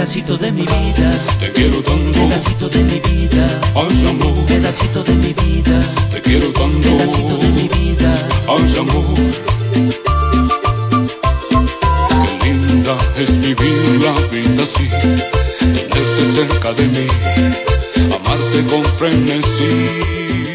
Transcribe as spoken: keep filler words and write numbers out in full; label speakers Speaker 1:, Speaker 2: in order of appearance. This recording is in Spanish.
Speaker 1: pedacito de mi vida,
Speaker 2: te quiero tanto,
Speaker 1: pedacito de mi vida,
Speaker 2: ay amor,
Speaker 1: pedacito de mi vida,
Speaker 2: te quiero tanto,
Speaker 1: pedacito de mi vida,
Speaker 2: ay amor. Qué linda es vivir la vida así, tenerte cerca de mí, amarte con frenesí.